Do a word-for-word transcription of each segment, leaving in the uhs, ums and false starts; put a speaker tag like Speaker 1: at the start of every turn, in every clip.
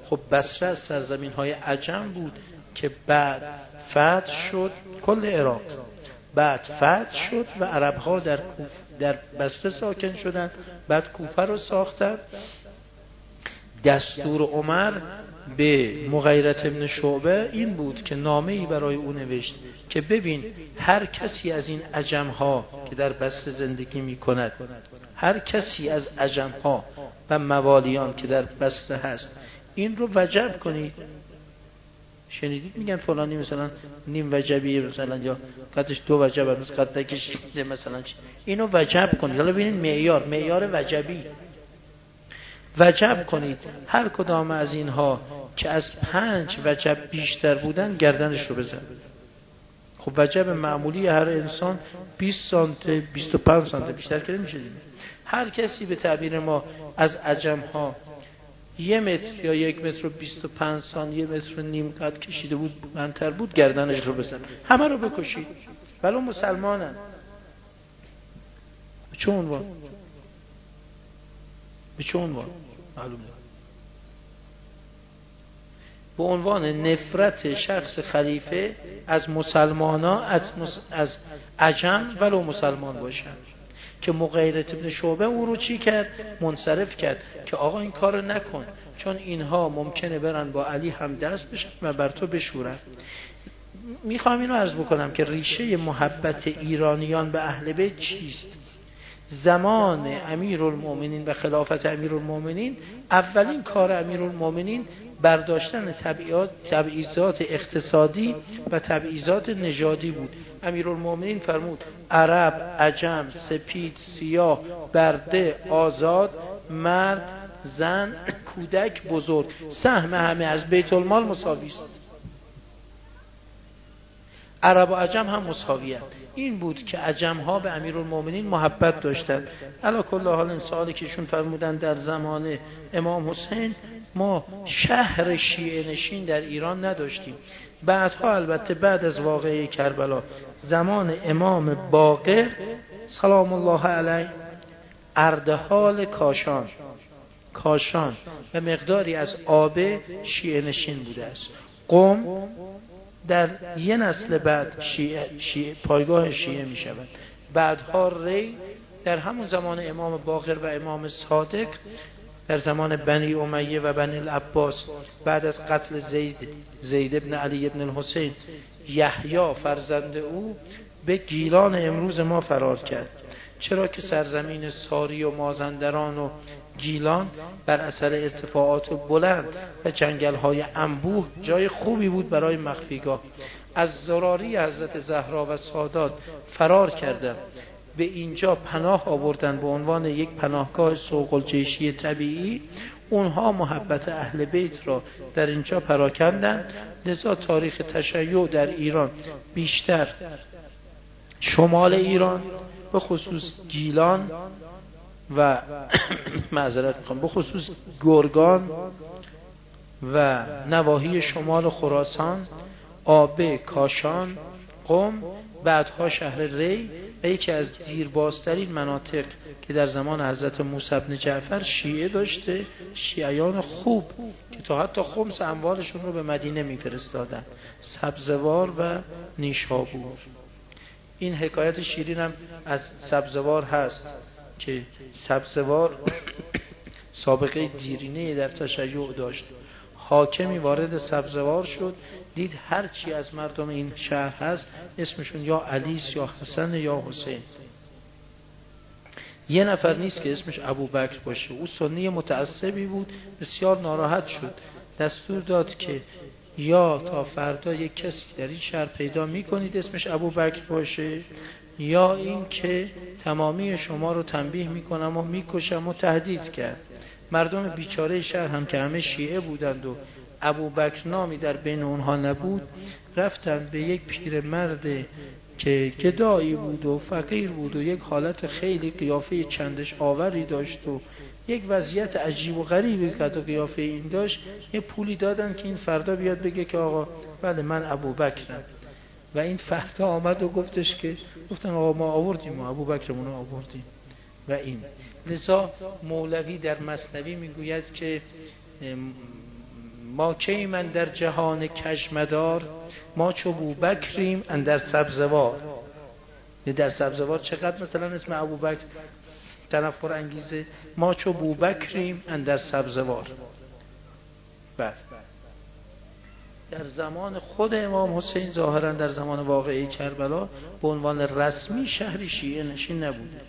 Speaker 1: خب بصره از سرزمین های عجم بود که بعد فتح شد، کل عراق بعد فتح شد و عرب ها در در بصره ساکن شدند، بعد کوفه رو ساختند. دستور عمر به مغیرة ابن شعبه این بود که نامه‌ای برای او نوشت که ببین هر کسی از این عجم ها که در بصره زندگی می کند، هر کسی از عجم ها و موالیان که در بصره هست این رو وجب کنید. شنیدید میگن فلانی مثلا نیم وجبیه مثلا یا قدش دو وجب هست قد نکشیده مثلا، اینو وجب کنید. حالا ببینید معیار معیار وجبی وجب کنید. هر کدام از اینها که از پنج وجب بیشتر بودن گردنش رو بزن. خب وجب معمولی هر انسان بیست سانتی بیست و پنج سانتی بیشتر که نمیشه دیگه. هر کسی به تعبیر ما از عجم ها یه متر یا یک متر و بیست و پنج سانتی یه متر و نیم قد کشیده بود بلندتر بود گردنش رو بزن، همه رو بکشید ولو مسلمانن. به چه عنوان؟ به چه عنوان؟ معلومه به عنوان نفرت شخص خلیفه از مسلمانا از, مس... از عجم ولو مسلمان باشن. که مغیرة ابن شعبه او رو چی کرد؟ منصرف کرد که آقا این کار رو نکن، چون اینها ممکنه برن با علی هم دست بشن و بر تو بشورن. میخوام اینو عرض بکنم که ریشه محبت ایرانیان به اهل بیت چیست؟ زمان امیرالمومنین و خلافت امیرالمومنین اولین کار امیرالمومنین برداشتن تبعیضات تبعیضات اقتصادی و تبعیضات نژادی بود. امیرالمومنین فرمود عرب، عجم، سپید، سیاه، برده، آزاد، مرد، زن، کودک، بزرگ، سهم همه از بیت المال مساوی است. عرب و عجم هم مساویه. این بود که عجم ها به امیرالمومنین محبت داشتند. علی کل حال این سوالی که ایشون فرمودن در زمان امام حسین ما شهر شیعه نشین در ایران نداشتیم. بعدها البته بعد از واقعه کربلا زمان امام باقر سلام الله علیه اردحال کاشان کاشان و مقداری از آبه شیعه نشین بوده است. قم در یه نسل بعد شیعه, شیعه پایگاه شیعه می شود. بعدها ری در همون زمان امام باقر و امام صادق در زمان بنی امیه و بنی العباس بعد از قتل زید زید ابن علی ابن الحسین یحیی فرزند او به گیلان امروز ما فرار کرد. چرا که سرزمین ساری و مازندران و گیلان بر اثر ارتفاعات بلند و جنگل‌های انبوه جای خوبی بود برای مخفیگاه. از زراری حضرت زهرا و سادات فرار کردند، به اینجا پناه آوردن به عنوان یک پناهگاه سوق الجیشی طبیعی. اونها محبت اهل بیت را در اینجا پراکندند. لذا تاریخ تشیع در ایران بیشتر شمال ایران به خصوص گیلان و معذرت میخوام به خصوص گرگان و نواحی شمال خراسان، آبه، کاشان، قم، بعدها شهر ری و یکی از دیربازترین مناطق که در زمان حضرت موسی بن جعفر شیعه داشته، شیعیان خوب که تا حتی خمس اموالشون رو به مدینه میفرستادن، سبزوار و نیشابور. این حکایت شیرین هم از سبزوار هست که سبزوار سابقه دیرینه در تشیع داشت. حاکمی وارد سبزوار شد، دید هرچی از مردم این شهر هست اسمشون یا علیس یا حسن یا حسین، یه نفر نیست که اسمش ابوبکر باشه. او سنی متعصبی بود، بسیار ناراحت شد، دستور داد که یا تا فردا یک کسی در این شهر پیدا میکنید اسمش ابوبکر باشه، یا این که تمامی شما رو تنبیه میکنم و میکشم و تهدید کرد. مردم بیچاره شهر هم که همه شیعه بودند و ابوبکر نامی در بین اونها نبود، رفتند به یک پیرمرد که گدایی بود و فقیر بود و یک حالت خیلی قیافه چندش آوری داشت و یک وضعیت عجیب و غریبی که تو قیافه این داشت، یه پولی دادن که این فردا بیاد بگه که آقا بله من ابوبکرم. و این فردا آمد و گفتش که گفتن آقا ما آوردیم و ابوبکرمون رو آوردیم. و این لذا مولوی در مثنوی میگوید که ما کیم اندر جهان کژمدار، ما چو بوبکریم اندر سبزوار. در سبزوار چقدر مثلا اسم ابوبکر تنفر انگیزه. ما چو بوبکریم اندر سبزوار. بعد در زمان خود امام حسین ظاهرا در زمان واقعی کربلا به عنوان رسمی شهری شیعه نشین نبوده.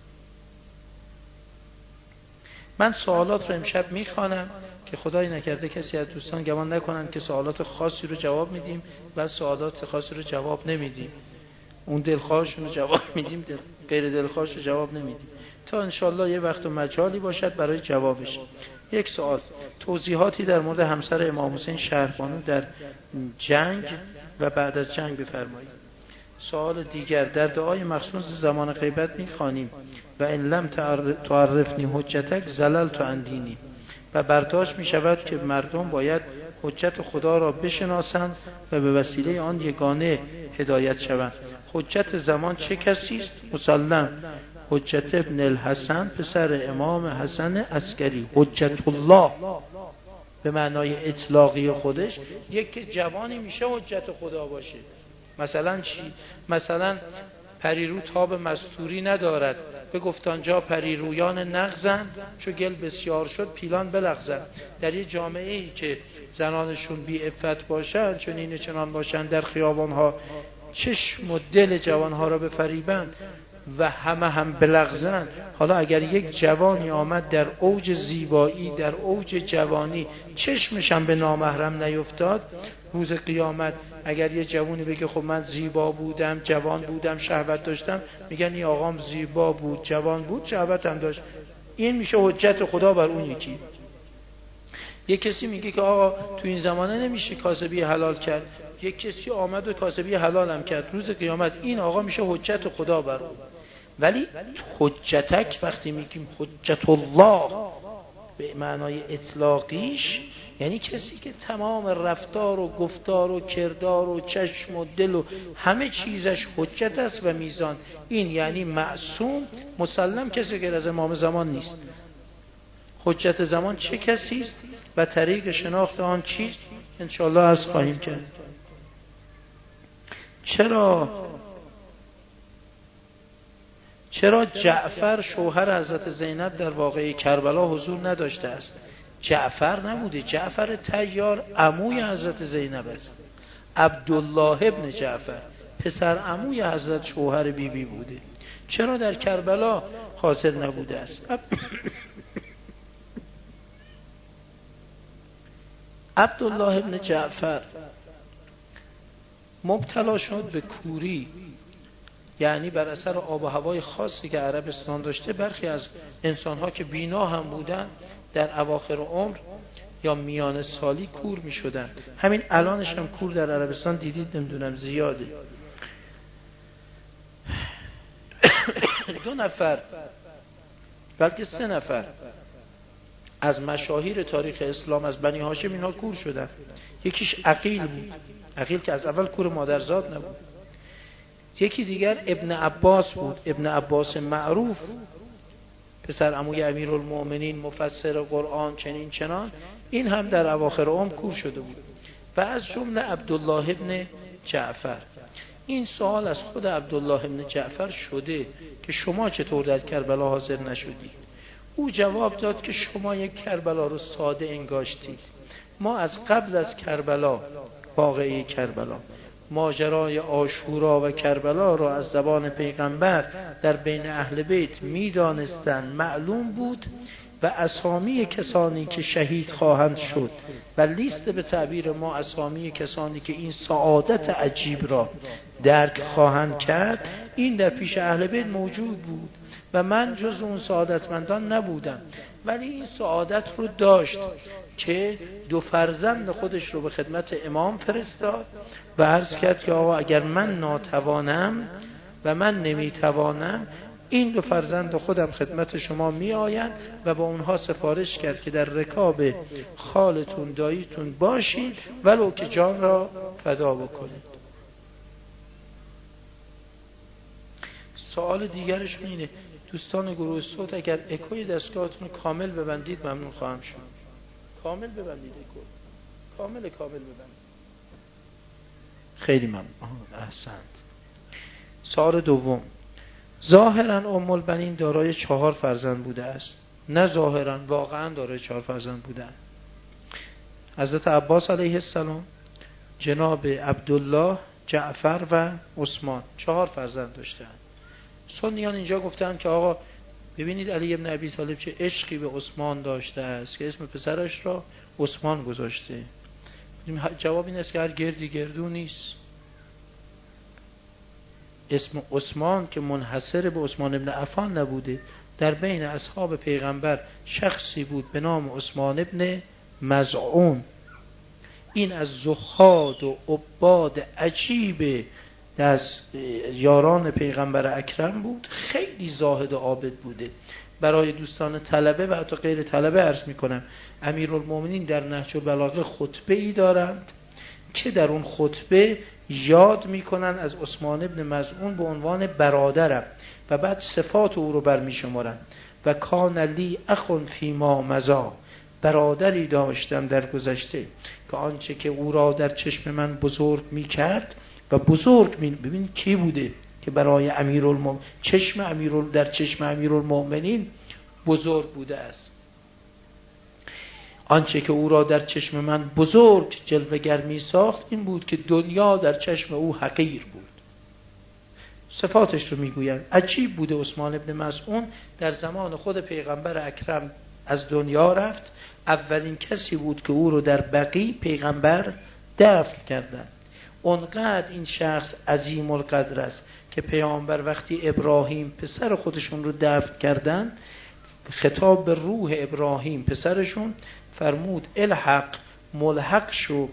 Speaker 1: من سوالات رو امشب میخوانم که خدای نکرده کسی از دوستان گمان نکنن که سوالات خاصی رو جواب میدیم و سوالات خاصی رو جواب نمیدیم. اون دلخواهشون رو جواب میدیم، دل... غیر دلخواهش رو جواب نمیدیم تا انشالله یه وقت و مجالی باشد برای جوابش. یک سوال، توضیحاتی در مورد همسر امام حسین شهربانو در جنگ و بعد از جنگ بفرمایید. سوال دیگر، در دعای مخصوص زمان غیبت میخوانیم و ان لم تعرفنی حجتک زللت عن دینی، و برداشت می شود که مردم باید حجت خدا را بشناسند و به وسیله آن یگانه هدایت شوند. حجت زمان چه کسی است؟ مسلم حجت ابن الحسن پسر امام حسن عسکری. حجت الله به معنای اطلاقی خودش یک جوانی میشه حجت خدا باشه. مثلا چی؟ مثلا پریرو تاب مستوری ندارد، به گفتانجا پریرویان نغزند، چو گل بسیار شد پیلان بلغزند. در یه جامعه ای که زنانشون بی عفت باشند، چون این چنان باشند در خیابانها چشم و دل جوانها را بفریبند و همه هم بلغزند. حالا اگر یک جوانی آمد در اوج زیبایی، در اوج جوانی، چشمش هم به نامحرم نیفتاد، روز قیامت اگر یه جوانی بگه خب من زیبا بودم، جوان بودم، شهوت داشتم، میگن این آقام زیبا بود، جوان بود، شهوت هم داشت. این میشه حجت خدا بر اون یکی. یک کسی میگه که آقا تو این زمانه نمیشه کاسبی حلال کرد، یک کسی آمد و کاسبی حلال هم کرد، روز قیامت این آقا میشه حجت خدا بر اون. ولی حجتک وقتی میگیم حجت الله به معنای اطلاقیش، یعنی کسی که تمام رفتار و گفتار و کردار و چشم و دل و همه چیزش حجت است و میزان. این یعنی معصوم مسلم کسی که از امام زمان نیست. حجت زمان چه کسی است و طریق شناخت آن چیست؟ انشاءالله عرض خواهیم کرد. چرا چرا جعفر شوهر حضرت زینب در واقعه کربلا حضور نداشته است؟ جعفر نبوده، جعفر طیار عموی حضرت زینب است. عبدالله ابن جعفر پسر عموی حضرت شوهر بی بی بوده. چرا در کربلا حاضر نبوده است؟ عبدالله ابن جعفر مبتلا شد به کوری، یعنی بر اثر آب و هوای خاصی که عربستان داشته. برخی از انسانها که بینا هم بودن در اواخر عمر یا میان سالی کور می شدن. همین الانش هم کور در عربستان دیدید نمیدونم زیاده. دو نفر بلکه سه نفر از مشاهیر تاریخ اسلام از بنی هاشم اینها کور شدن. یکیش عقیل بود، عقیل که از اول کور مادرزاد نبود. یکی دیگر ابن عباس بود، ابن عباس معروف پسر عموی امیرالمؤمنین مفسر قرآن چنین چنان، این هم در اواخر عمر کور شده بود. و از جمله عبدالله ابن جعفر. این سوال از خود عبدالله ابن جعفر شده که شما چطور در کربلا حاضر نشدید؟ او جواب داد که شما یک کربلا رو ساده انگاشتید. ما از قبل از کربلا، واقعی کربلا، ماجرای عاشورا و کربلا را از زبان پیغمبر در بین اهل بیت میدانستند، معلوم بود و اسامی کسانی که شهید خواهند شد و لیست به تعبیر ما اسامی کسانی که این سعادت عجیب را درک خواهند کرد، این در پیش اهل بیت موجود بود و من جز اون سعادتمندان نبودم. ولی این سعادت رو داشت که دو فرزند خودش رو به خدمت امام فرستاد و عرض کرد که آقا اگر من ناتوانم و من نمیتوانم، این دو فرزند خودم خدمت شما می آیند و با اونها سفارش کرد که در رکاب خالتون داییتون باشید ولو که جان را فدا بکنید. سوال دیگرشون اینه دوستان گروه صوت اگر اکوی دستگاهتون کامل ببندید ممنون خواهم شد. کامل ببندید اکو. کامل کامل ببند. خیلی ممنون. احسنت. سوال دوم، ظاهرا ام البنین دارای چهار فرزند بوده است، نه ظاهرا، واقعا دارای چهار فرزند بودن. حضرت عباس علیه السلام، جناب عبدالله، جعفر و عثمان، چهار فرزند داشتن. سنیان اینجا گفتن که آقا ببینید علی ابن ابی طالب چه عشقی به عثمان داشته است که اسم پسرش را عثمان گذاشته. جواب این است که هر گردی گردو نیست. اسم عثمان که منحصر به عثمان ابن عفان نبوده، در بین اصحاب پیغمبر شخصی بود به نام عثمان ابن مظعون. این از زهاد و عباد عجیب دست یاران پیغمبر اکرم بود، خیلی زاهد و عابد بوده. برای دوستان طلبه و حتی غیر طلبه عرض میکنم، امیرالمومنین در نهج البلاغه خطبه ای دارند که در اون خطبه یاد میکنن از عثمان ابن مظعون به عنوان برادرم و بعد صفات او رو برمی شمارن. و کان لی اخون فیما مضی، برادری داشتم در گذشته که آنچه که او را در چشم من بزرگ میکرد و بزرگ می... ببین کی بوده که برای امیرالمومنین چشم امیرال در چشم امیرالمومنین بزرگ بوده است. آنچه که او را در چشم من بزرگ جلوه‌گر می ساخت این بود که دنیا در چشم او حقیر بود. صفاتش رو میگویند. عجیب بوده عثمان ابن مظعون، در زمان خود پیغمبر اکرم از دنیا رفت. اولین کسی بود که او رو در بقیع پیغمبر دفن کردند. اونقدر این شخص عظیم القدر است که پیامبر وقتی ابراهیم پسر خودشون رو دفن کردن، خطاب به روح ابراهیم پسرشون فرمود الحق، ملحق شو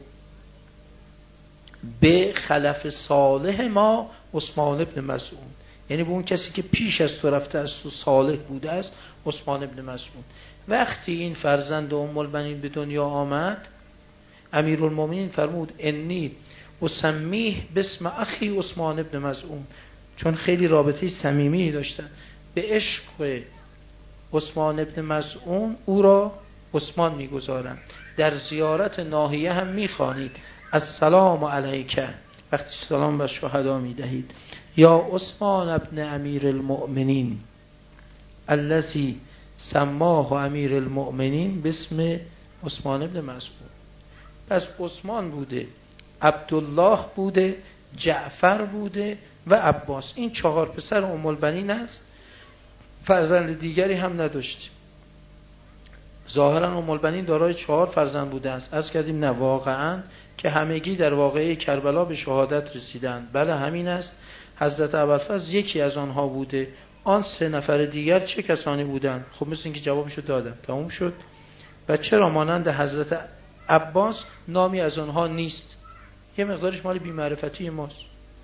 Speaker 1: به خلف صالح ما عثمان ابن مظعون، یعنی به اون کسی که پیش از تو رفته است و صالح بوده است، عثمان ابن مظعون. وقتی این فرزند ام البنین به دنیا آمد، امیرالمومنین فرمود انی اسمیه باسم اخی عثمان ابن مظعون، چون خیلی رابطه صمیمی داشتن به عشق عثمان ابن مظعون او را عثمان میگذارند. در زیارت ناحیه هم میخوانید السلام علیک، وقتی سلام بر شهدا میدهید، یا عثمان ابن امیر المؤمنین الذی سماه امیر المؤمنین باسم عثمان ابن مظعون. پس عثمان بوده، عبدالله بوده، جعفر بوده و عباس. این چهار پسر ام البنین است. فرزند دیگری هم نداشت. ظاهرا ام البنین دارای چهار فرزند بوده است. عرض کردیم نه، واقعا که همگی در واقعه کربلا به شهادت رسیدند. بله همین است. حضرت ابوالفضل یکی از آنها بوده. آن سه نفر دیگر چه کسانی بودند؟ خب مثل اینکه جوابشو دادم، تموم شد. و چرا مانند حضرت عباس نامی از آنها نیست؟ یه مقدارش مال بی معرفتی ماست،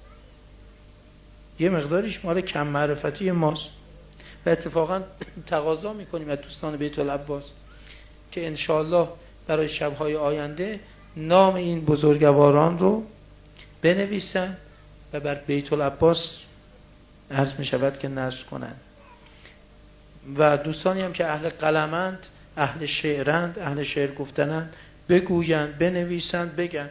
Speaker 1: یه مقدارش مال کم معرفتی ماست. و اتفاقا تقاضا میکنیم از دوستان بیت العباس که انشاءالله برای شبهای آینده نام این بزرگواران رو بنویسن و بر بیت العباس عرض می شود که نشر کنن. و دوستانی هم که اهل قلمند، اهل شعرند، اهل شعر گفتنند، بگویند، بنویسند، بگن.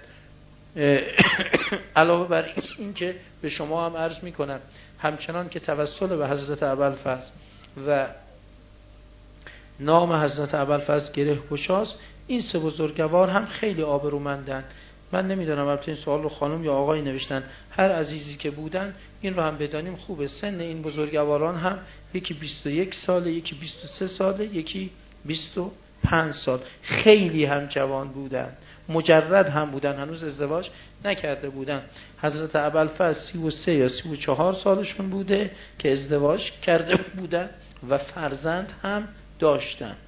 Speaker 1: علاوه بر این که به شما هم عرض می کنم همچنان که توسل به حضرت ابوالفضل و نام حضرت ابوالفضل گره گشاست، این سه بزرگوار هم خیلی آبرومندن. من نمیدونم البته این سوال رو خانم یا آقای نوشتن، هر عزیزی که بودن این رو هم بدانیم خوبه. سن این بزرگواران هم یکی بیست و یک ساله، یکی بیست و سه ساله، یکی بیست و پنج سال. خیلی هم جوان بودن، مجرد هم بودن، هنوز ازدواج نکرده بودن. حضرت ابوالفضل سی و سه یا سی و چهار سالشون بوده که ازدواج کرده بودن و فرزند هم داشتن.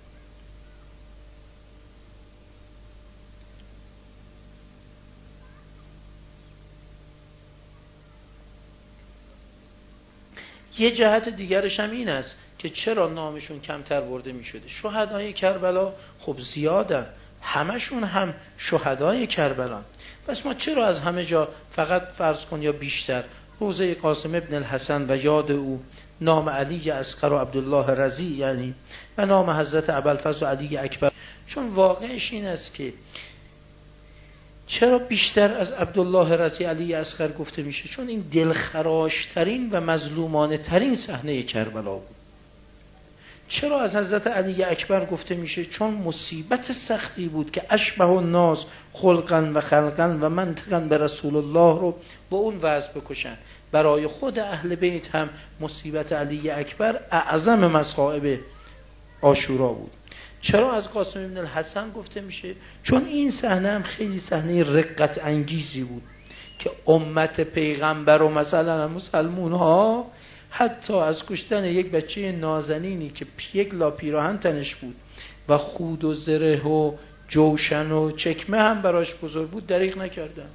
Speaker 1: یه جهت دیگرش هم این است که چرا نامشون کمتر برده می شده. شهدای کربلا خب زیادن، همشون هم شهدای کربلا. پس ما چرا از همه جا فقط فرض کن یا بیشتر روزه قاسم ابن الحسن و یاد او، نام علی اصغر و عبدالله رضی یعنی و نام حضرت ابوالفضل و علی اکبر؟ چون واقعش این است که چرا بیشتر از عبدالله رضی علی اصغر گفته میشه؟ چون این دلخراشترین و مظلومانه ترین صحنه کربلا بود. چرا از حضرت علی اکبر گفته میشه؟ چون مصیبت سختی بود که اشبه الناس خلقا و خلقا و منطقا به رسول الله رو با اون وضع بکشن. برای خود اهل بیت هم مصیبت علی اکبر اعظم مصائب عاشورا بود. چرا از قاسم بن الحسن گفته میشه؟ چون این صحنه هم خیلی صحنه رقت انگیزی بود که امت پیغمبر و مثلا مسلمون ها حتی از کشتن یک بچه نازنینی که یک لا پیراهن تنش بود و خود و زره و جوشن و چکمه هم براش بزرگ بود دریغ نکردن.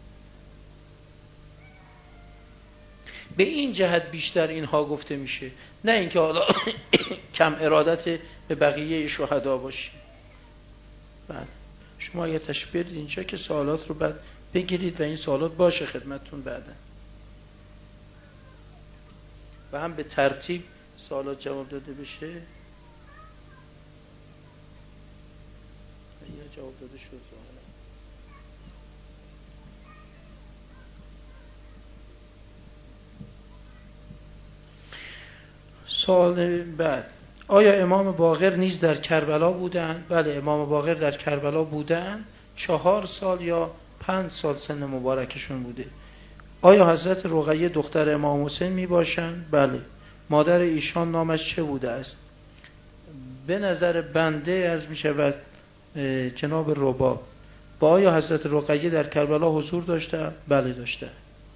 Speaker 1: به این جهت بیشتر اینها گفته میشه، نه اینکه حالا کم ارادت به بقیه شهدا باشی. بعد شما یه تشبیه اینجا که سوالات رو بعد بگیرید و این سوالات باشه خدمتتون بعدا و هم به ترتیب سوالات جواب داده بشه. یا جواب داده شد ظاهرا. سوال بعد: آیا امام باقر نیز در کربلا بودند؟ بله، امام باقر در کربلا بودند. چهار سال یا پنج سال سن مبارکشون بوده. آیا حضرت رقیه دختر امام حسین می باشند؟ بله. مادر ایشان نامش چه بوده است؟ به نظر بنده از می شود جناب رباب. با آیا حضرت رقیه در کربلا حضور داشته؟ بله داشته.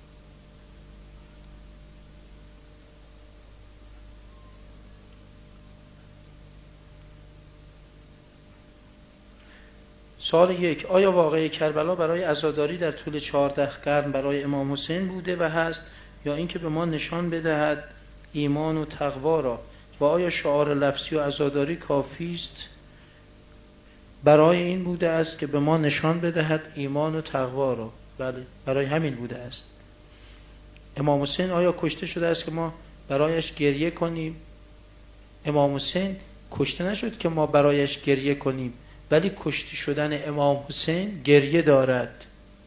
Speaker 1: سوال یک: آیا واقعه کربلا برای عزاداری در طول چهارده قرن برای امام حسین بوده و هست، یا اینکه به ما نشان بدهد ایمان و تقوا را؟ و آیا شعار لفظی و عزاداری کافی است برای این بوده است که به ما نشان بدهد ایمان و تقوا را؟ بله، برای همین بوده است. امام حسین آیا کشته شده است که ما برایش گریه کنیم؟ امام حسین کشته نشد که ما برایش گریه کنیم، ولی کشته شدن امام حسین گریه دارد.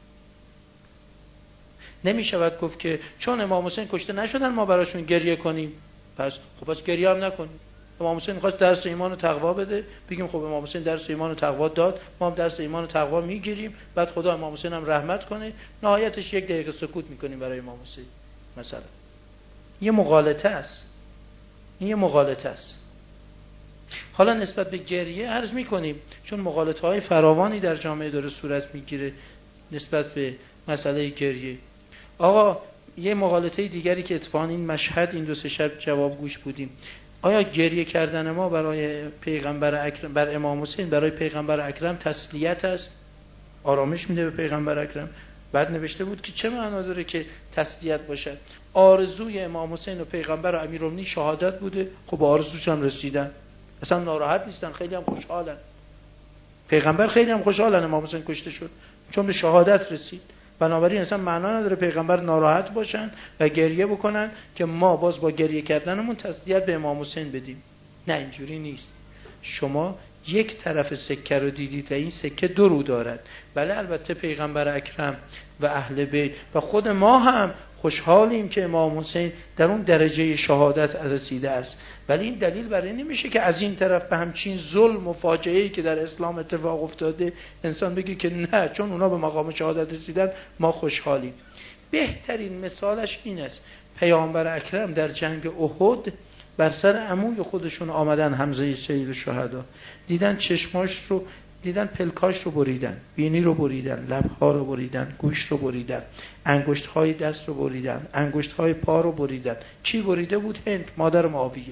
Speaker 1: نمی شود گفت که چون امام حسین کشته نشدن ما براشون گریه کنیم، پس خب پس گریه هم نکنیم. امام حسین خواست درس ایمان و تقوا بده، بگیم خب امام حسین درس ایمان و تقوا داد، ما هم درس ایمان و تقوا میگیریم، بعد خدا امام حسین هم رحمت کنه، نهایتش یک دقیقه سکوت میکنیم برای امام حسین. مثلا یه مغالطه است، این یه مغالطه است. حالا نسبت به گریه عرض میکنیم چون مغالطه های فراوانی در جامعه داره صورت میگیره نسبت به مسئله گریه. آقا یه مغالطه دیگری که اتفاقا این مشهد این دو سه شب جواب گوش بودیم، آیا گریه کردن ما برای پیغمبر اکرم، بر امام حسین برای پیغمبر اکرم تسلیت است؟ آرامش میده به پیغمبر اکرم؟ بعد نوشته بود که چه معنا داره که تسلیت باشد؟ آرزوی امام حسین و پیغمبر و امیرالمومنین شهادت بوده، خب آرزوش هم رسیدن، اصلا ناراحت نیستن، خیلی هم خوشحالن. پیغمبر خیلی هم خوشحالن امام حسین کشته شد چون به شهادت رسید. بنابراین اصلا معنا نداره پیغمبر ناراحت باشن و گریه بکنن که ما باز با گریه کردنمون تسلیت به امام حسین بدیم. نه، اینجوری نیست. شما یک طرف سکه رو دیدید و این سکه دو رو دارد. بله البته پیغمبر اکرم و اهل بیت و خود ما هم خوشحالیم که امام حسین در اون درجه شهادت رسیده است، ولی این دلیل برای نمیشه که از این طرف به همچین ظلم و فاجعه‌ای که در اسلام اتفاق افتاده انسان بگه که نه چون اونا به مقام شهادت رسیدن ما خوشحالیم. بهترین مثالش این است، پیامبر اکرم در جنگ احد بر سر عموی خودشون آمدن، حمزه سید الشهدا، دیدن چشماش رو دیدن، پلکاش رو بریدن، بینی رو بریدن، لبها رو بریدن، گوش رو بریدن، انگشت‌های دست رو بریدن، انگشت‌های پا رو بریدن. کی بریده بود؟ هند، مادر معاویه.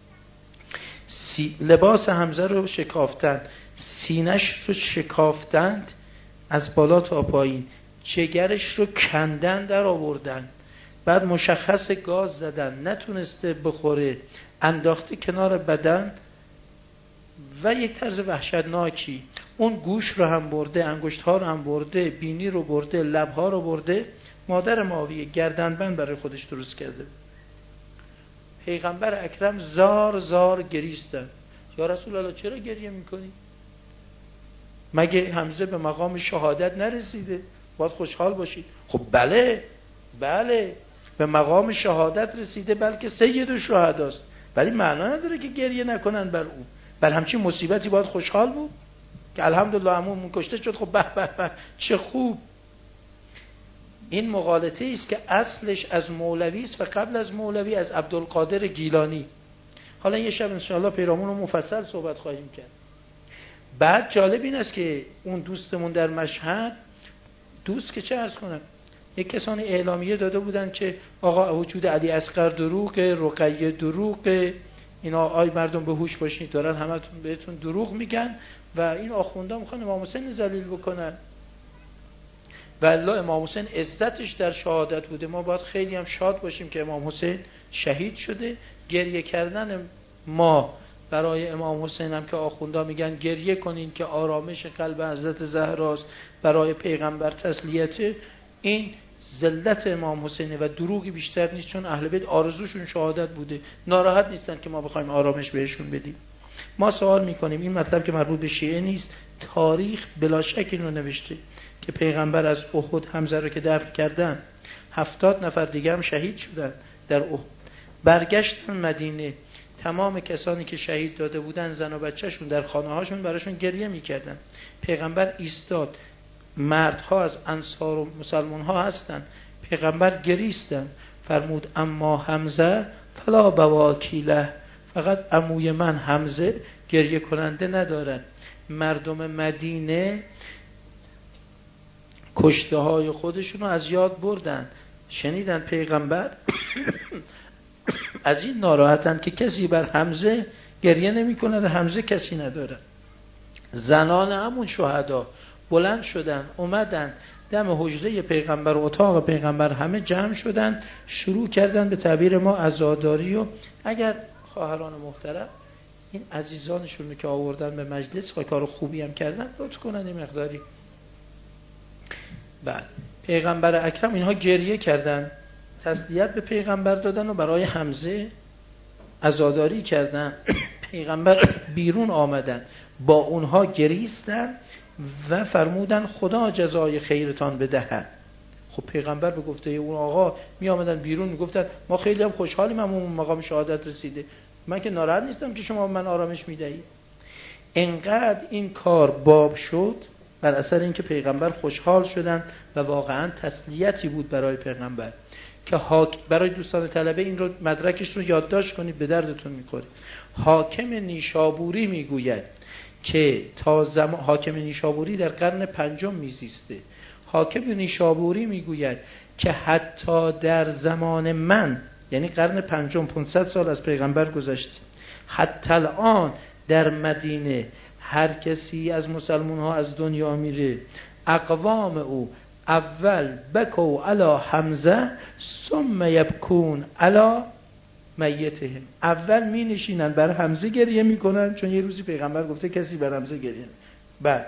Speaker 1: سی... لباس حمزه رو شکافتن، سینش رو شکافتند از بالا تا پایین، جگرش رو کندن در آوردن، بعد مشخص گاز زدن، نتونسته بخوره، انداخته کنار بدن و یک طرز وحشتناکی اون گوش رو هم برده، انگشت ها رو هم برده، بینی رو برده، لب ها رو برده. مادر معاویه گردنبند برای خودش درست کرده. پیغمبر اکرم زار زار گریستن، یا رسول الله چرا گریه میکنی؟ مگه حمزه به مقام شهادت نرسیده؟ باید خوشحال باشید. خب بله بله به مقام شهادت رسیده، بلکه سید الشهداست، ولی معنا نداره که گریه نکنن بر او. بر همچین مصیبتی باید خوشحال بود که الحمدلله عمومون کشته شد. خب به به به چه خوب. این مغالطه است که اصلش از مولوی است و قبل از مولوی از عبدالقادر گیلانی. حالا یه شب انشاءالله پیرامون رو مفصل صحبت خواهیم کرد. بعد جالب این است که اون دوستمون در مشهد، دوست که چه عرض کنم، یک کسانی اعلامیه داده بودن که آقا وجود علی اصغر دروغ، رقیه دروغ، اینا آی مردم به هوش باشید دارن همتون بهتون دروغ میگن و این آخوندا میخوان امام حسین ذلیل بکنن. والله امام حسین عزتش در شهادت بوده. ما باید خیلی هم شاد باشیم که امام حسین شهید شده. گریه کردن ما برای امام حسین هم که آخوندا میگن گریه کنین که آرامش قلب حضرت زهراست، برای پیغمبر تسلیته، این ذلت امام حسینه و دروغی بیشتر نیست، چون اهل بیت آرزوشون شهادت بوده، ناراحت نیستن که ما بخوایم آرامش بهشون بدیم. ما سوال میکنیم، این مطلب که مربوط به شیعه نیست، تاریخ بلا شک اینو نوشته که پیغمبر از احد حمزه رو که دفن کردن، هفتاد نفر دیگه هم شهید شدن در احد. برگشتن مدینه، تمام کسانی که شهید داده بودن زن و بچه‌شون در خانه هاشون براشون گریه میکردن. پیغمبر ایستاد، مردها از انصار و مسلمان ها هستن، پیغمبر گریستن، فرمود اما حمزه فلا بواکیله، فقط عموی من حمزه گریه کننده ندارد. مردم مدینه کشته های خودشون رو از یاد بردن، شنیدن پیغمبر از این ناراحتن که کسی بر حمزه گریه نمی کند، حمزه کسی نداره. زنان همون شهدا بلند شدن، اومدن دم حجره پیغمبر و اتاق پیغمبر همه جمع شدن، شروع کردن به تعبیر ما عزاداری. و اگر خواهران محترم این عزیزانشون که آوردن به مجلس و کار خوبی هم کردن، لطف کنن این مقداری. بعد پیغمبر اکرم اینها گریه کردن، تسلیت به پیغمبر دادن و برای حمزه عزاداری کردن. پیغمبر بیرون آمدن، با اونها گریستن و فرمودن خدا جزای خیرتان بدهد. خب پیغمبر به گفته اون آقا می آمدن بیرون، می گفتن ما خیلی هم خوشحالیم همون مقام شهادت رسیده، من که ناراحت نیستم که شما من آرامش می دهید. انقدر این کار باب شد بر اثر اینکه پیغمبر خوشحال شدن و واقعا تسلیتی بود برای پیغمبر که حاک... برای دوستان طلبه این رو مدرکش رو یادداشت کنید، به دردتون میخوره. حاکم نیشابوری میگوید که تا زمان، حاکم نیشابوری در قرن پنجم میزیسته، حاکم نیشابوری میگوید که حتی در زمان من، یعنی قرن پنجم، پانصد سال از پیغمبر گذشته، حتی الان در مدینه هر کسی از مسلمان ها از دنیا میره، اقوام او اول بکو علی حمزه ثم یبکون علی میتهم، اول می نشینن بر حمزه گریه میکنن، چون یه روزی پیغمبر گفته کسی بر حمزه گریه. بعد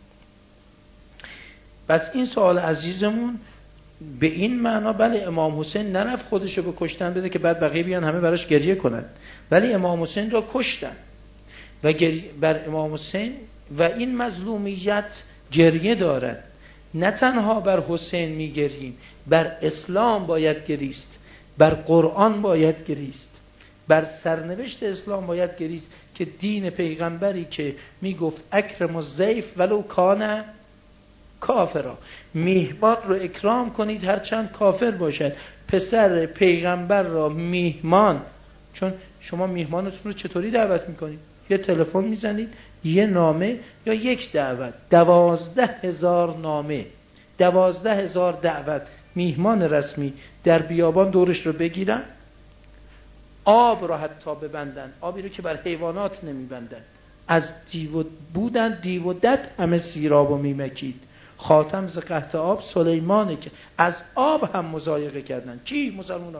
Speaker 1: پس این سوال عزیزمون به این معنا، بله امام حسین نرفت خودشو به کشتن بده که بعد بقیه بیان همه براش گریه کنن، ولی امام حسین را کشتن و بر امام حسین و این مظلومیت گریه دارد. نه تنها بر حسین میگریم، بر اسلام باید گریست، بر قرآن باید گریست، بر سرنوشت اسلام باید گریست که دین پیغمبری که میگفت اکرم الضیف ولو کان کافرا، میهمان رو اکرام کنید هرچند کافر باشد. پسر پیغمبر را میهمان، چون شما میهمانتون رو چطوری دعوت میکنید؟ یه تلفن میزنید، یه نامه یا یک دعوت، دوازده هزار نامه، دوازده هزار دعوت، میهمان رسمی در بیابان دورش رو بگیرن، آب رو حتی ببندن، آبی رو که بر حیوانات نمیبندن. از دیو بودن دیو و دد همه سیراب و میمکید، خاتم ز قحط آب سلیمانه که از آب هم مضایقه کردن. چی مسلمانان؟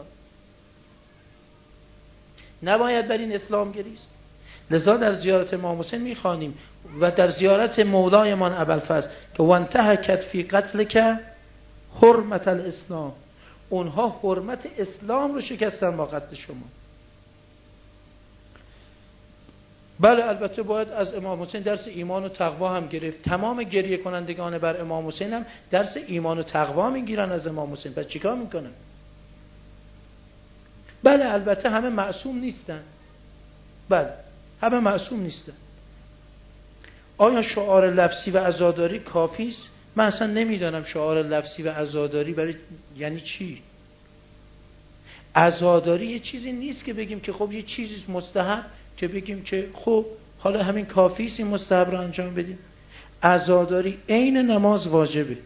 Speaker 1: نباید بر این اسلام گریست؟ لذا در زیارت امام حسین میخوانیم و در زیارت مولایمان ابوالفضل که وانتهکت فی قتلک حرمت الاسلام، اونها حرمت اسلام رو شکستن با قتل شما. بله البته باید از امام حسین درس ایمان و تقوا هم گرفت. تمام گریه کنندگان بر امام حسین هم درس ایمان و تقوا میگیرن از امام حسین. پس چیکار میکنن؟ بله البته همه معصوم نیستن. بله همه معصوم نیستن. آیا شعار لفظی و عزاداری کافی است؟ من اصلا نمیدانم شعار لفظی و عزاداری برای یعنی چی. عزاداری یه چیزی نیست که بگیم که خب یه چیزی مستحب که بگیم که خب حالا همین کافی است این مستحب رو انجام بدیم. عزاداری عین نماز واجبه.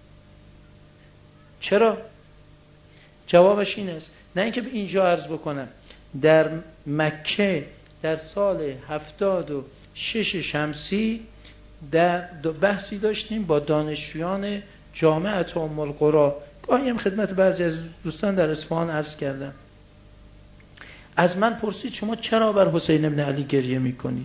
Speaker 1: چرا؟ جوابش این است، نه اینکه به اینجا عرض بکنم در مکه در سال هفتاد و شش شمسی در بحثی داشتیم با دانشجویان جامعه ام القری، گاهی هم خدمت بعضی از دوستان در اصفهان عرض کردم. از من پرسید شما چرا بر حسین ابن علی گریه میکنید؟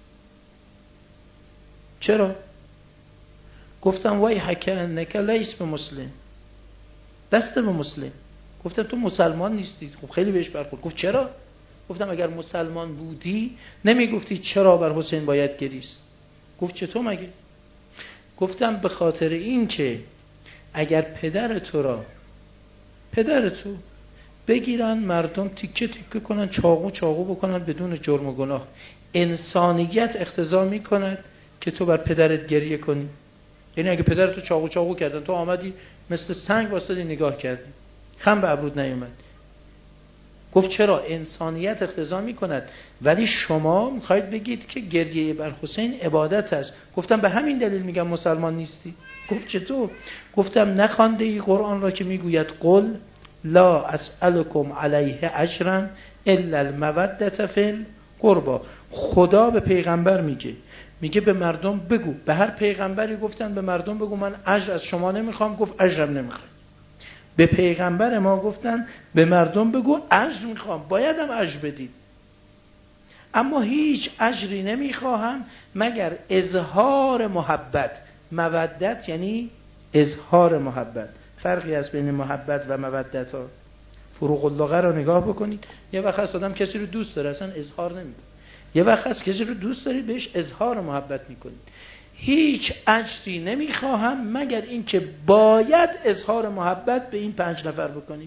Speaker 1: چرا؟ گفتم وای حک انک لیس بمسلم، دست به مسلم. گفتم تو مسلمان نیستی. خب خیلی بهش برخورد. گفت چرا؟ گفتم اگر مسلمان بودی نمیگفتی چرا بر حسین باید گریست. گفت چطور مگه؟ گفتم به خاطر این که اگر پدر تو را پدر تو بگیرن مردم تیکه تیکه کنن، چاقو چاقو بکنن بدون جرم و گناه، انسانیت اقتضا میکند که تو بر پدرت گریه کنی. یعنی اگه پدرتو چاقو چاقو کردن تو آمدی مثل سنگ واسطه نگاه کردی، خم به ابرود نیومد. گفت چرا؟ انسانیت اقتضا میکند. ولی شما میخواید بگید که گریه بر حسین عبادت است. گفتم به همین دلیل میگم مسلمان نیستی. گفت چطور؟ گفتم نخوانده ای قرآن را که میگوید قل لا اسألکم علیه اجرا الا المودة فی القربى. خدا به پیغمبر میگه میگه به مردم بگو، به هر پیغمبری گفتن به مردم بگو من اجر از شما نمیخوام. گفت اجرم نمیخوام. به پیغمبر ما گفتن به مردم بگو اجر میخوام، بایدم اجر بدید، اما هیچ اجری نمیخواهم مگر اظهار محبت. مودت یعنی اظهار محبت. فرقی از بین محبت و مودت ها. فروق اللغه رو نگاه بکنید. یه وقت هست آدم کسی رو دوست داره اصلا اظهار نمیکنه، یه وقت هست کسی رو دوست دارید بهش اظهار محبت میکنید. هیچ اجری نمیخواهم مگر اینکه باید اظهار محبت به این پنج نفر بکنید.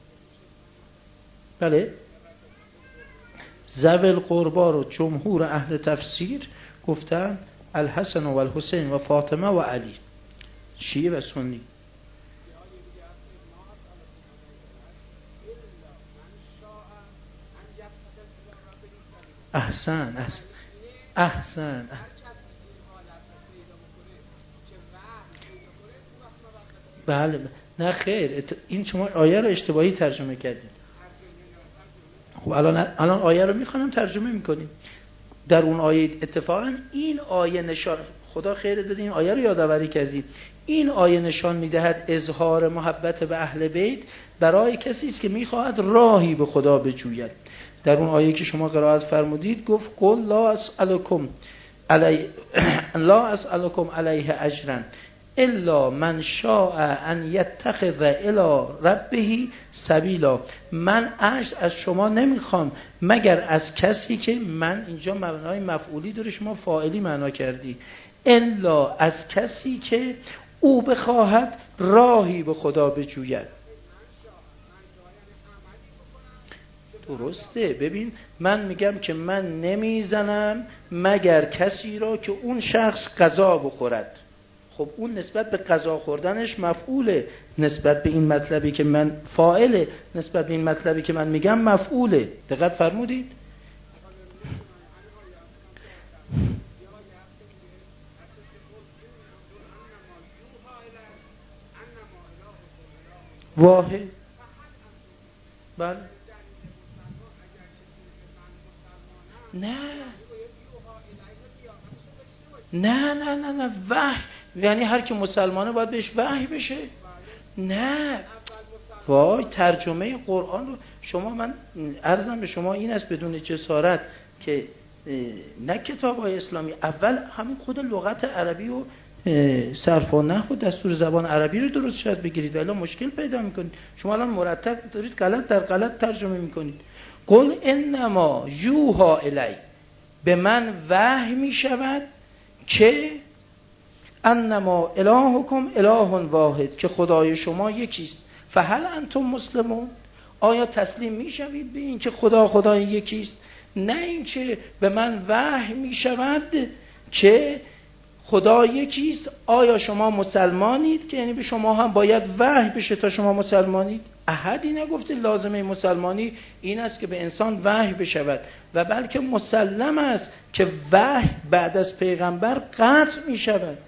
Speaker 1: بله ذوی القربا رو جمهور اهل تفسیر گفتن الحسن و الحسین و فاطمه و علی، شیعه و سنی. احسن احسن احسن بله نه خیر، این شما آیه رو اشتباهی ترجمه کردید. خب الان الان آیه رو میخوانم ترجمه میکنیم. در اون آیه اتفاقا این آیه نشان، خدا خیر داده این آیه رو یادآوری کردید، این آیه نشان میدهد اظهار محبت به اهل بیت برای کسی است که میخواهد راهی به خدا بجوید. در اون آیه که شما قرائت فرمودید گفت قل لا اسألکم علی لا اسألکم علیه اجرا الا من شاء ان یتخذ الی ربه سبیلا. من اجر از شما نمیخوام مگر از کسی که، من اینجا معنای مفعولی داره شما فاعلی معنا کردی، الا از کسی که او بخواهد راهی به خدا بجوید. درسته. ببین من میگم که من نمیزنم مگر کسی را که اون شخص قضا بخورد. خب اون نسبت به قضا خوردنش مفعوله، نسبت به این مطلبی که من فاعله، نسبت به این مطلبی که من میگم مفعوله. دقت فرمودید؟ واحد. بله نه نه نه نه نه وحی یعنی هر کی مسلمانه باید بهش وحی بشه؟ نه وای ترجمه قرآن رو شما، من عرضم به شما این است بدون جسارت که نه کتاب‌های اسلامی، اول همین خود لغت عربی و صرف و نحو و دستور زبان عربی رو درست شاید بگیرید ولی مشکل پیدا میکنید. شما الان مرتب دارید غلط در غلط ترجمه میکنید. قل انما یوها الی، به من وحی می شود که انما الهکم اله واحد، که خدای شما یکیست. فهل انتم مسلمون؟ آیا تسلیم می شوید به این که خدا خدای یکیست؟ نه این که به من وحی می شود که خدا یکیست. آیا شما مسلمانید؟ که یعنی به شما هم باید وحی بشه تا شما مسلمانید. احدی نگفته لازمه مسلمانی این است که به انسان وحی بشود، و بلکه مسلم است که وحی بعد از پیغمبر قطع می شود.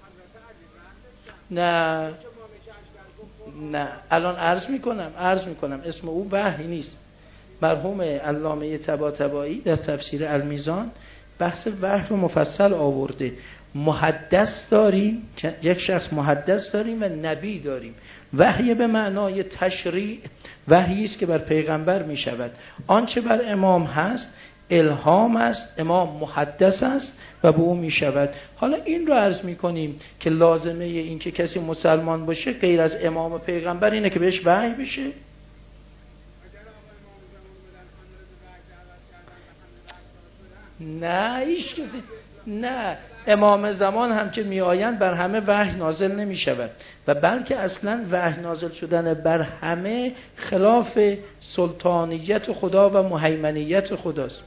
Speaker 1: نه نه الان عرض می کنم عرض می کنم اسم او وحی نیست. مرحوم علامه طباطبایی در تفسیر المیزان بحث وحی رو مفصل آورده. محدث داریم، یک شخص محدث داریم و نبی داریم. وحی به معنای تشریع وحی است که بر پیغمبر می شود. آنچه بر امام هست الهام است، امام محدث است و به او می شود. حالا این رو عرض می کنیم که لازمه این که کسی مسلمان باشه غیر از امام و پیغمبر اینه که بهش وحی بشه. نه هیچ کسی نه امام زمان هم که می آیند بر همه وحی نازل نمی شود، و بلکه اصلا وحی نازل شدن بر همه خلاف سلطانیت خدا و مهیمنیت خداست.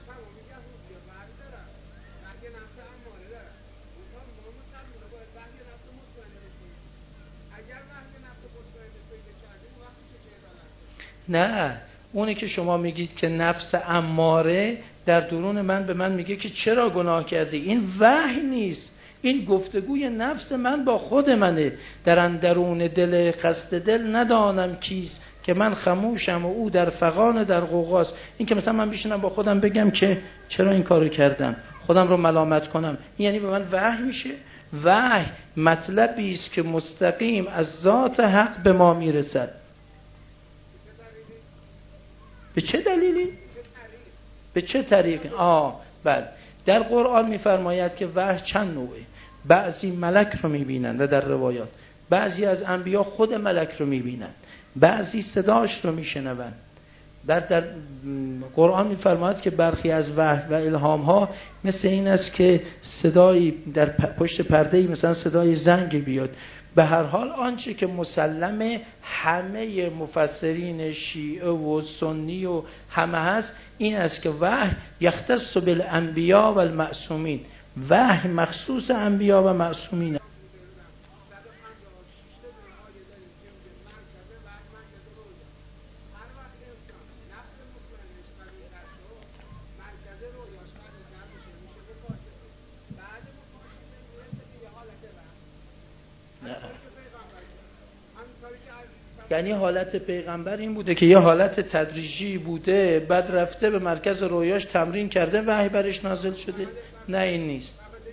Speaker 1: نه اونی که شما میگید که نفس اماره در درون من به من میگه که چرا گناه کردی، این وحی نیست، این گفتگوی نفس من با خود منه. در اندرون دل قصد دل ندانم کیست، که من خموشم و او در فغان در غوغاست. این که مثلا من بشینم با خودم بگم که چرا این کارو کردم، خودم رو ملامت کنم، این یعنی به من وحی میشه؟ وحی مطلبی است که مستقیم از ذات حق به ما میرسد. به چه دلیلی؟ به چه طریقی؟ آه بله، در قرآن میفرماید که وحی چند نوعه. بعضی ملک رو میبینن و در روایات بعضی از انبیا خود ملک رو میبینن، بعضی صداش رو میشنون. در در قرآن میفرماید که برخی از وحی و الهام ها مثل این است که صدایی در پشت پرده مثلا صدای زنگ بیاد. به هر حال آنچه که مسلمه همه مفسرین شیعه و سنی و همه هست این است که وحی یختص بالانبیاء و المعصومین، وحی مخصوص انبیا و معصومین. یعنی حالت پیغمبر این بوده که یه حالت تدریجی بوده، بعد رفته به مرکز رویاش تمرین کرده وحی برش نازل شده؟ نه این نیست.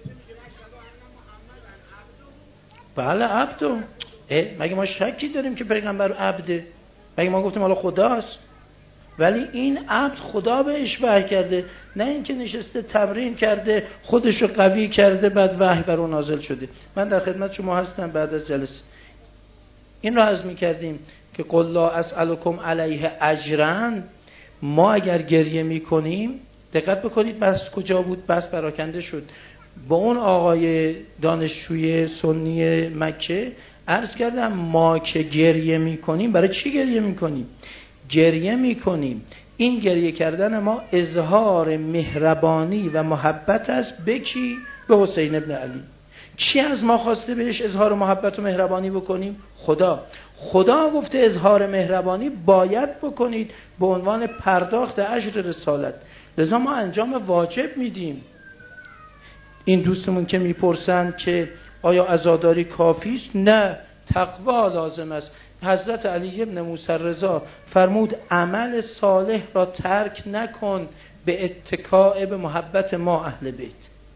Speaker 1: بله عبدو. مگه ما شکی داریم که پیغمبر عبده؟ مگه ما گفتیم حالا خداست؟ ولی این عبد خدا بهش وحی کرده، نه اینکه نشسته تمرین کرده خودشو قوی کرده بعد وحی بر اون نازل شده. من در خدمت شما هستم بعد از جلسه. این رو عرض می‌کردیم که قل لا اسألکم علیه اجرا. ما اگر گریه می‌کنیم، دقت بکنید بحث کجا بود؟ بحث پراکنده شد با اون آقای دانشجوی سنی مکه. عرض کردم ما که گریه می‌کنیم برای چی گریه می‌کنیم؟ گریه می‌کنیم این گریه کردن ما اظهار مهربانی و محبت است به کی؟ به حسین ابن علی. کی از ما خواسته بهش اظهار محبت و مهربانی بکنیم؟ خدا. خدا گفته اظهار مهربانی باید بکنید به عنوان پرداخت اجر رسالت، لذا ما انجام واجب میدیم. این دوستمون که میپرسن که آیا عزاداری کافی است؟ نه، تقوا لازم است. حضرت علی ابن موسی رضا فرمود عمل صالح را ترک نکن به اتکاء به محبت ما اهل بیت.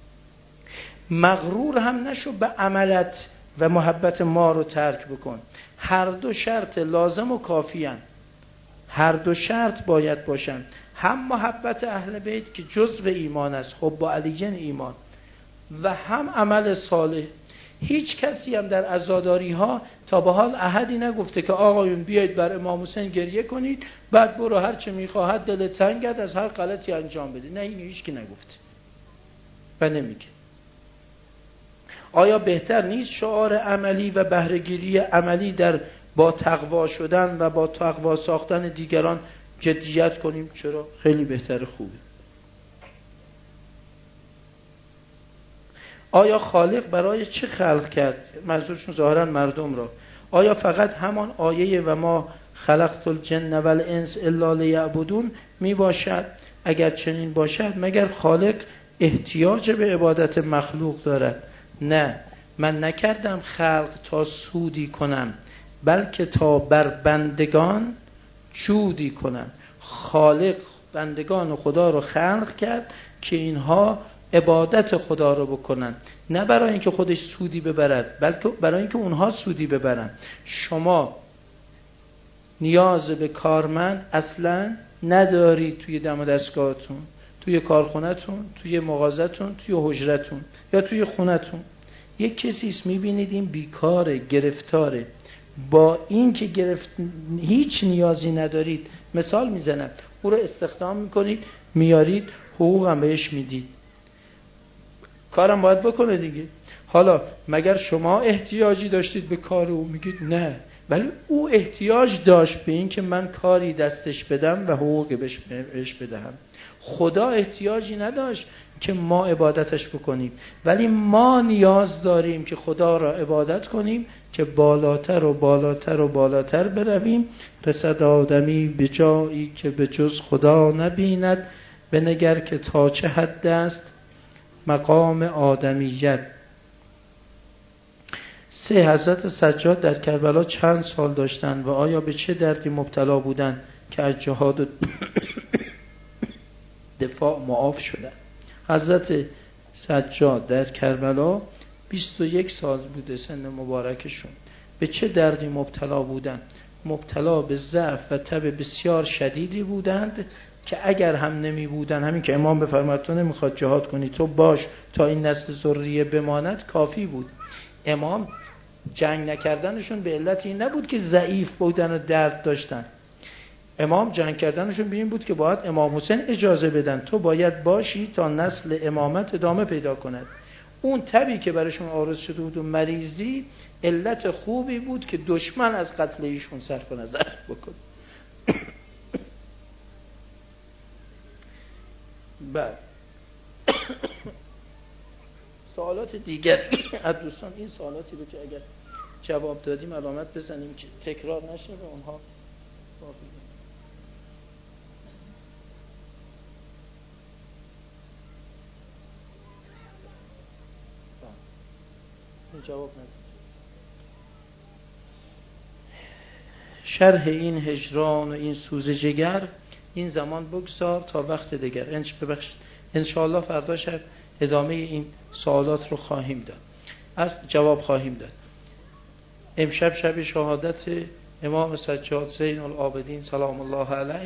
Speaker 1: مغرور هم نشو به عملت و محبت ما رو ترک بکن. هر دو شرط لازم و کافی هستند. هر دو شرط باید باشن، هم محبت اهل بیت که جزء ایمان است، خب با علی ایمان، و هم عمل صالح. هیچ کسی هم در عزاداری ها تا به حال احدی نگفته که آقایون بیایید بر امام حسین گریه کنید بعد برو هر چه میخواهد دل تنگت از هر غلطی انجام بده. نه، این هیچ کی نگفته. و نمیگه. آیا بهتر نیست شعار عملی و بهره‌گیری عملی در با تقوا شدن و با تقوا ساختن دیگران جدیت کنیم؟ چرا؟ خیلی بهتر، خوبه. آیا خالق برای چه خلق کرد؟ منظورشون ظاهرا مردم را. آیا فقط همان آیه و ما خلقت الجن والانس الا لیعبدون می باشد؟ اگر چنین باشد مگر خالق احتیاج به عبادت مخلوق دارد؟ نه، من نکردم خلق تا سودی کنم، بلکه تا بر بندگان جودی کنم. خالق بندگان خدا رو خلق کرد که اینها عبادت خدا رو بکنن، نه برای اینکه خودش سودی ببرد، بلکه برای اینکه اونها سودی ببرن. شما نیاز به کارمند اصلا ندارید توی دم دستگاهتون، توی کارخونه‌تون، توی مغازه‌تون، توی حجرتون یا توی خونه‌تون. یک کسی است می‌بینید این بیکاره، گرفتاره، با این که گرفت هیچ نیازی ندارید، مثال میزنم، او رو استخدام میکنید، میارید، حقوقم بهش میدید، کارم باید بکنه دیگه. حالا مگر شما احتیاجی داشتید به کار او؟ میگید نه، ولی او احتیاج داشت به این که من کاری دستش بدم و حقوقی بهش بدهم. خدا احتیاجی نداشت که ما عبادتش بکنیم، ولی ما نیاز داریم که خدا را عبادت کنیم که بالاتر و بالاتر و بالاتر برویم. رسد آدمی به جایی که به جز خدا نبیند، بنگر که تا چه حد است مقام آدمیت. سه، حضرت سجاد در کربلا چند سال داشتند و آیا به چه دردی مبتلا بودند که از جهاد و دفاع معاف شدند؟ حضرت سجاد در کربلا بیست و یک سال بوده سن مبارکشون. به چه دردی مبتلا بودند؟ مبتلا به ضعف و تب بسیار شدیدی بودند که اگر هم نمی بودن، همین که امام بفرماد تو نمیخواد جهاد کنی، تو باش تا این نسل ذریه بماند، کافی بود. امام جنگ نکردنشون به علت این نبود که ضعیف بودن و درد داشتن. امام جنگ کردنشون به این بود که باید امام حسین اجازه بدن تو باید باشی تا نسل امامت ادامه پیدا کند. اون تبی که براشون عارض شده بود و مریضی علت خوبی بود که دشمن از قتل ایشون صرف نظر بکنه. بعد سوالات دیگر از دوستان، این سوالاتی رو که اگر جواب دادیم علامت بزنیم که تکرار نشه و اونها باقی. این جواب ندید. شرح این هجران و این سوز جگر این زمان بگذار تا وقت دیگر. انش ببخشید انشاءالله فردا شب ادامه این سوالات رو خواهیم داد، از جواب خواهیم داد. امشب شب شهادت امام سجاد زین العابدین سلام الله علیه.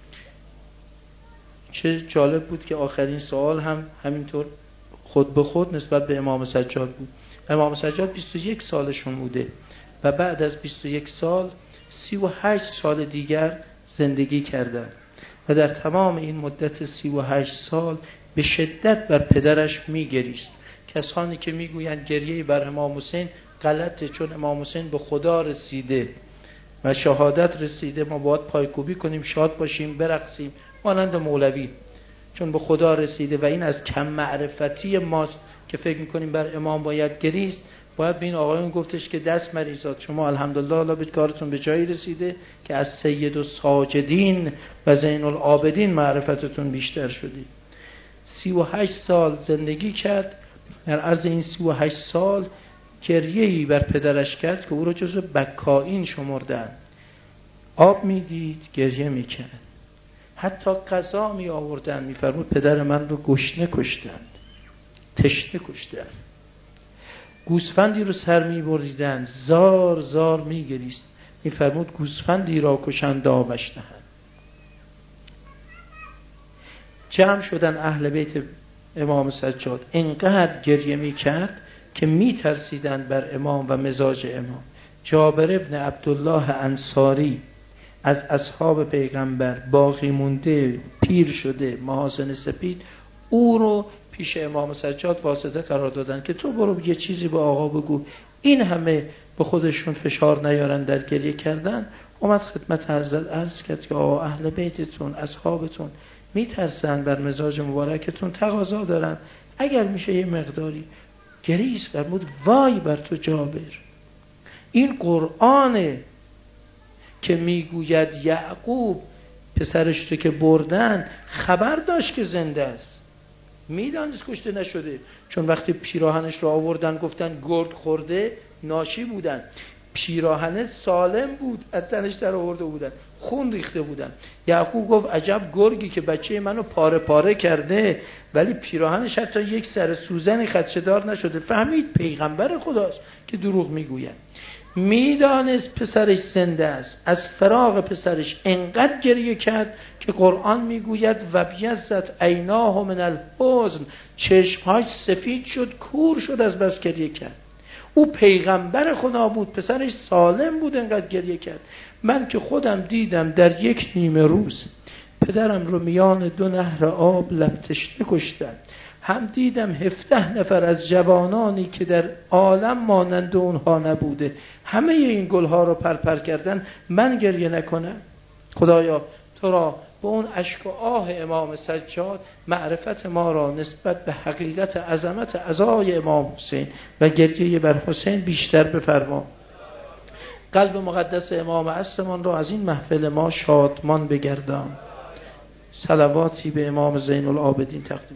Speaker 1: چه جالب بود که آخرین سوال هم همینطور خود به خود نسبت به امام سجاد بود. امام سجاد بیست و یک سالشون بوده و بعد از بیست و یک سال سی و هشت سال دیگر زندگی کردن و در تمام این مدت سی و هشت سال به شدت بر پدرش میگریست. کسانی که میگویند گریه بر امام حسین غلطه، چون امام حسین به خدا رسیده و شهادت رسیده، ما باید پایکوبی کنیم، شاد باشیم، برقصیم مانند مولوی، چون به خدا رسیده. و این از کم معرفتی ماست که فکر میکنیم بر امام باید گریست. باید به این آقایون گفتش که دست مریضات، شما الحمدلله الله به کارتون به جایی رسیده که از سید الساجدین و زین العابدین معرفتتون بیشتر شده. سی و هشت سال زندگی کرد. در عرض این سی و هشت سال گریه‌ای بر پدرش کرد که او را جزو بکائین شمردن. آب میدید گریه میکرد، حتی غذا می آوردن میفرمود پدر من رو گشنه کشتند، تشنه کشتند. گوسفندی رو سر می بریدند، زار زار می گریست، میفرمود گوسفندی را کشند آبش دهند. جمع شدن اهل بیت امام سجاد، اینقدر گریه می کرد که می ترسیدن بر امام و مزاج امام. جابر ابن عبدالله انصاری از اصحاب پیغمبر، باقی مونده، پیر شده، محاسن سپید، او رو پیش امام سجاد واسطه قرار دادن که تو برو یه چیزی به آقا بگو. این همه به خودشون فشار نیارن در گریه کردن. اومد خدمت حضرت عرض کرد که آقا اهل بیتتون اصحابتون میترسن بر مزاج مبارکتون، تقاضا دارن، اگر میشه یه مقداری. گریست فرمود وای بر تو جابر، این قرآنه که میگوید یعقوب پسرش رو که بردن خبر داشت که زنده است، میدانست کشته نشده، چون وقتی پیراهنش رو آوردن گفتن گرد خورده ناشی بودن، پیراهن سالم بود از تنش در آورده بودن، خون ریخته بودن. یعقوب گفت عجب گرگی که بچه منو پاره پاره کرده ولی پیراهنش حتی یک سر سوزنی خدشه‌دار نشده. فهمید پیغمبر خداست که دروغ میگوید. میدانست پسرش زنده است، از فراق پسرش انقدر گریه کرد که قرآن میگوید و بیزت عیناه من الحزن، چشمهاش سفید شد، کور شد از بس گریه کرد. او پیغمبر خدا بود، پسرش سالم بود، انقدر گریه کرد. من که خودم دیدم در یک نیمه روز پدرم رو میان دو نهر آب لب تشنه کشتن، هم دیدم هفده نفر از جوانانی که در عالم مانند اونها نبوده همه این گلها رو پرپر کردن، من گریه نکنم؟ خدایا تو را به اون اشک و آه امام سجاد معرفت ما را نسبت به حقیقت عظمت عزای امام حسین و گریه بر حسین بیشتر بفرما. قلب مقدس امام عصرمان را از این محفل ما شادمان بگردان. صلواتی به امام زین العابدین تقدیم.